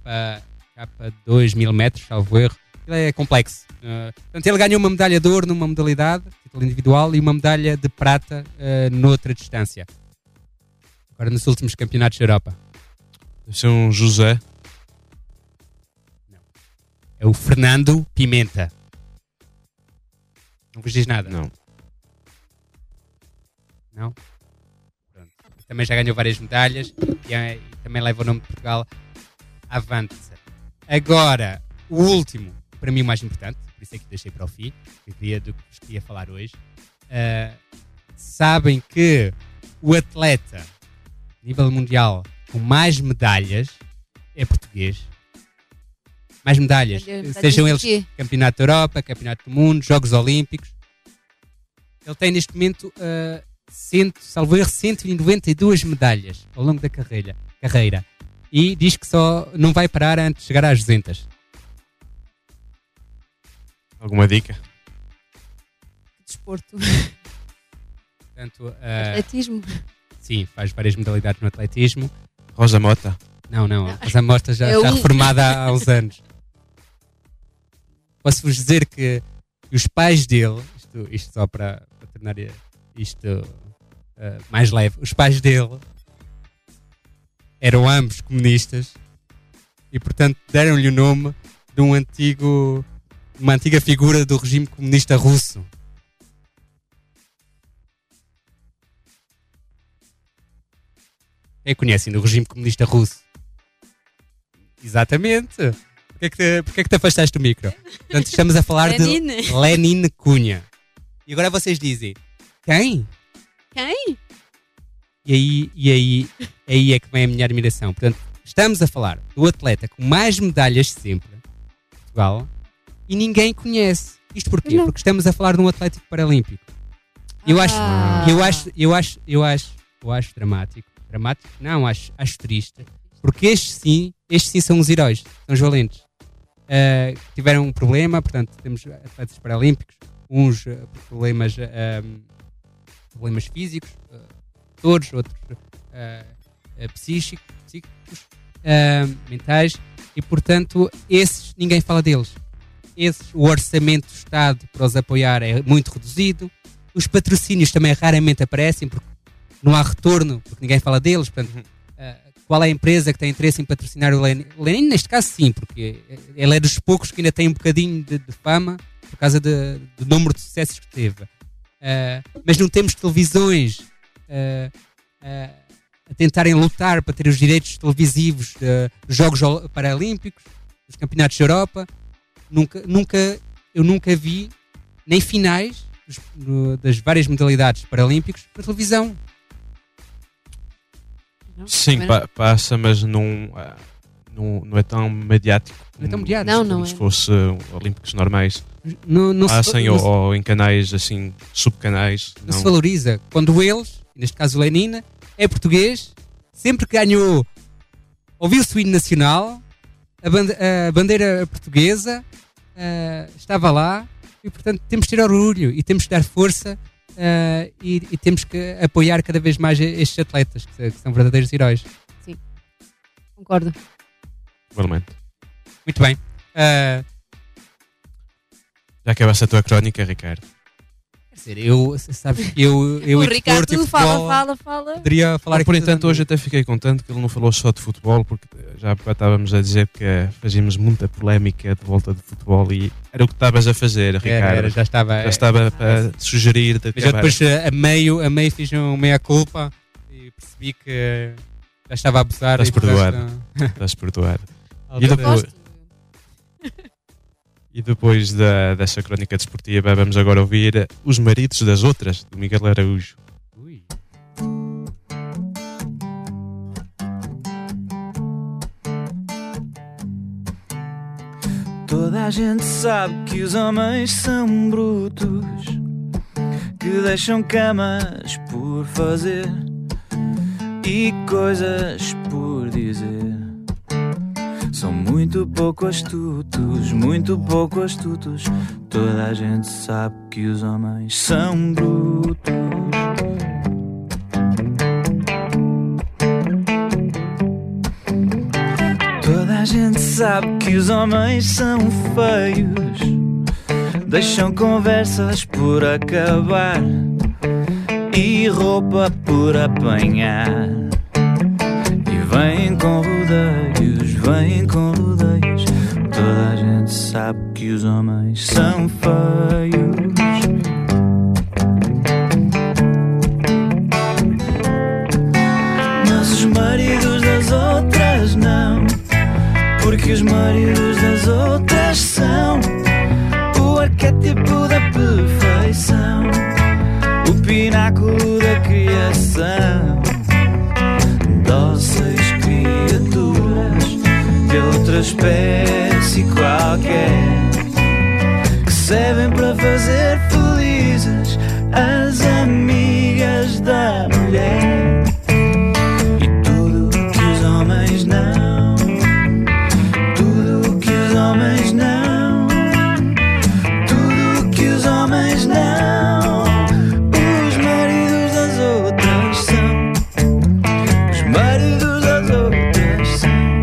K2 1000 metros, salvo erro. Ele é complexo. Portanto, ele ganhou uma medalha de ouro numa modalidade, título individual, e uma medalha de prata noutra distância. Agora, nos últimos campeonatos da Europa. Deve ser um José. Não. É o Fernando Pimenta. Não vos diz nada? Não. Não? Pronto. Também já ganhou várias medalhas e também leva o nome de Portugal avante. Agora, o último, para mim o mais importante, por isso é que deixei para o fim, do que vos queria falar hoje. Sabem que o atleta a nível mundial com mais medalhas é português. Mais medalhas. Sejam eles Campeonato da Europa, Campeonato do Mundo, Jogos Olímpicos. Ele tem neste momento, salvo erro, 192 medalhas ao longo da carreira. E diz que só não vai parar antes de chegar às 200. Alguma dica? Desporto. Portanto, atletismo. Sim, faz várias modalidades no atletismo. Rosa Mota. Não. A Rosa Mota já está reformada há uns anos. Posso-vos dizer que os pais dele, isto só para tornar isto mais leve, os pais dele eram ambos comunistas e, portanto, deram-lhe o nome de uma antiga figura do regime comunista russo. Quem conhecem do regime comunista russo? Exatamente. Porquê é que te afastaste do micro? Portanto, estamos a falar de Lenin Cunha. E agora vocês dizem, quem? E aí é que vem a minha admiração. Portanto, estamos a falar do atleta com mais medalhas sempre em Portugal e ninguém conhece. Isto porquê? Porque estamos a falar de um Atlético Paralímpico. Eu acho dramático. Dramático? Não, acho triste. Porque estes sim são os heróis, são os valentes. Tiveram um problema, portanto, temos atletas paralímpicos, uns problemas físicos, motores, outros psíquicos, mentais, e portanto esses ninguém fala deles. O orçamento do Estado para os apoiar é muito reduzido, os patrocínios também raramente aparecem porque não há retorno, porque ninguém fala deles. Portanto, qual é a empresa que tem interesse em patrocinar o Lenin? O Lenin, neste caso, sim, porque ele é dos poucos que ainda tem um bocadinho de fama por causa do número de sucessos que teve. Mas não temos televisões a tentarem lutar para ter os direitos televisivos dos Jogos Paralímpicos, dos Campeonatos da Europa. Eu nunca vi nem finais das várias modalidades paralímpicos na televisão. Sim, passa, mas não é tão mediático como se fosse olímpicos normais. Passem ou em canais assim, subcanais. Não se valoriza. Quando eles, neste caso o Lenin, é português, sempre que ganhou, ouviu-se o hino nacional, a bandeira portuguesa estava lá, e portanto temos que ter orgulho e temos que dar força e temos que apoiar cada vez mais estes atletas que são verdadeiros heróis. Sim, concordo. Igualmente. Muito bem. Já acabaste a tua crónica, Ricardo? Quer dizer, sabes que eu o Ricardo fala. Poderia falar por entanto, hoje até fiquei contente que ele não falou só de futebol, porque já estávamos a dizer que fazíamos muita polémica de volta de futebol e era o que estavas a fazer, Ricardo. Já estava a sugerir de mas eu depois a meio fiz uma meia-culpa e percebi que já estava a abusar. Estás perdoado. E depois dessa crónica desportiva, vamos agora ouvir Os Maridos das Outras, do Miguel Araújo. Ui. Toda a gente sabe que os homens são brutos, que deixam camas por fazer e coisas por dizer. São muito pouco astutos, muito pouco astutos. Toda a gente sabe que os homens são brutos. Toda a gente sabe que os homens são feios, deixam conversas por acabar e roupa por apanhar. E vêm com rodeios, vêm com rodeios. Toda a gente sabe que os homens são feios. Mas os maridos das outras não, porque os maridos das outras são o arquétipo da perfeição, o pináculo da criação. Dóceis criaturas de outra espécie qualquer, que servem para fazer felizes as amigas da mulher. E tudo o que os homens não, tudo o que os homens não, tudo o que os homens não, os maridos das outras são. Os maridos das outras são.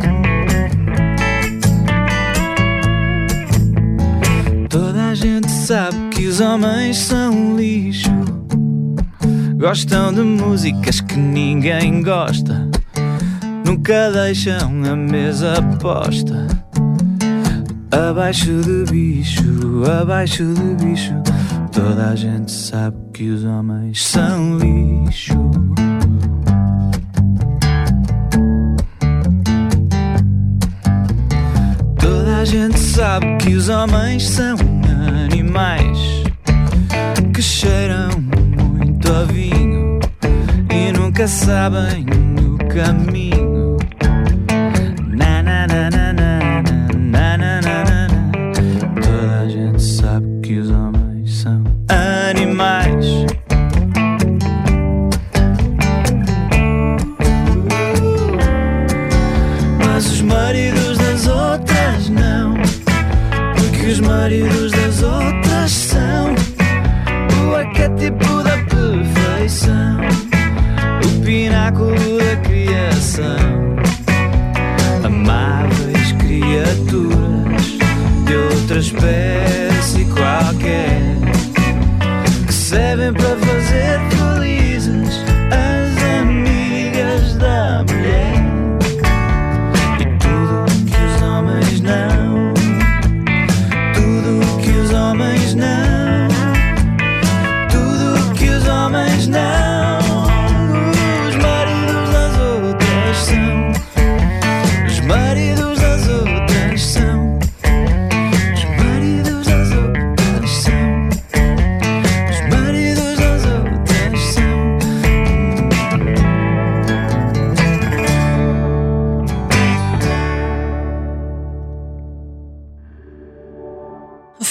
Toda a gente sabe que os homens são lixo, gostam de músicas que ninguém gosta, nunca deixam a mesa posta. Abaixo de bicho, abaixo de bicho. Toda a gente sabe que os homens são lixo. Toda a gente sabe que os homens são animais que cheiram muito a vinho e nunca sabem o caminho. Na na na na na na na na na. Toda a gente sabe que os homens são animais. Mas os maridos das outras não, porque os maridos das outras são o arquétipo da perfeição,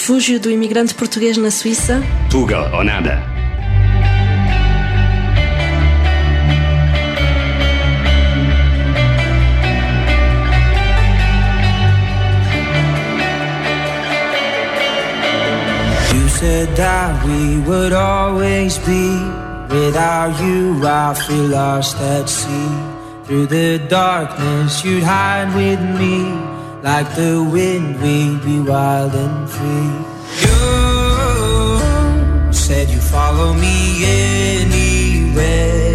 refúgio do imigrante português na Suíça? Tuga ou nada. You said that we would always be. Without you I feel lost at sea. Through the darkness you'd hide with me. Like the wind we'd be wild and free. You said you follow me anywhere.